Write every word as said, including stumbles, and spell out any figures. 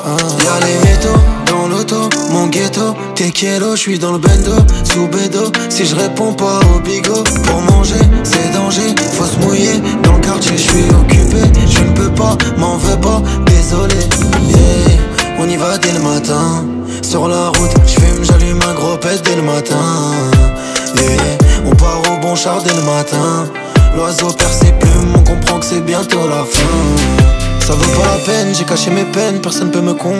Y'a les métaux dans l'auto, mon ghetto. T'es kielo, j'suis dans le bendo, sous bédo. Si je réponds pas au bigot, pour manger c'est danger. Faut se mouiller dans le quartier, j'suis occupé. Je ne peux pas, m'en veux pas, désolé. Yeah, on y va dès le matin. Sur la route, j'fume, j'allume un gros pet dès le matin. Yeah, on part au bon char dès le matin. L'oiseau perd ses plumes, on comprend que c'est bientôt la fin. Ça vaut pas la peine, j'ai caché mes peines, personne peut me comprendre.